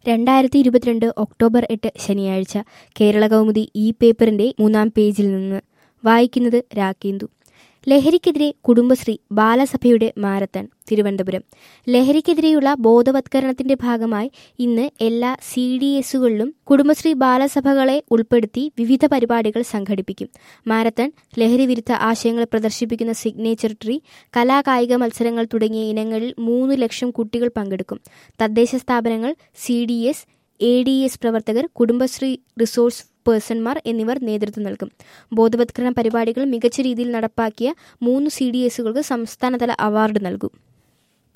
2022 October 8 ശനിയാഴ്ച കേരളകൗമുദി ഈ പേപ്പറിന്റെ 3-ാം പേജിൽ നിന്ന് വായിക്കുന്നത് രാക്കേന്ദു. ലഹരിക്കെതിരെ കുടുംബശ്രീ ബാലസഭയുടെ മാരത്തൺ തിരുവനന്തപുരം. ലഹരിക്കെതിരെയുള്ള ബോധവത്കരണത്തിന്റെ ഭാഗമായി ഇന്ന് എല്ലാ CDSകളിലും കുടുംബശ്രീ ബാലസഭകളെ ഉൾപ്പെടുത്തി വിവിധ പരിപാടികൾ സംഘടിപ്പിക്കും. മാരത്തൺ, ലഹരി വിരുദ്ധ ആശയങ്ങൾ പ്രദർശിപ്പിക്കുന്ന സിഗ്നേച്ചർ ട്രീ, കലാകായിക മത്സരങ്ങൾ തുടങ്ങിയ ഇനങ്ങളിൽ 3 ലക്ഷം കുട്ടികൾ പങ്കെടുക്കും. തദ്ദേശ സ്ഥാപനങ്ങൾ, CDS, ADS പ്രവർത്തകർ, കുടുംബശ്രീ റിസോഴ്സ് പേഴ്സൺമാർ എന്നിവർ നേതൃത്വം നൽകും. ബോധവത്കരണ പരിപാടികൾ മികച്ച രീതിയിൽ നടപ്പാക്കിയ 3 CDSകൾക്ക് സംസ്ഥാനതല അവാർഡ് നൽകും.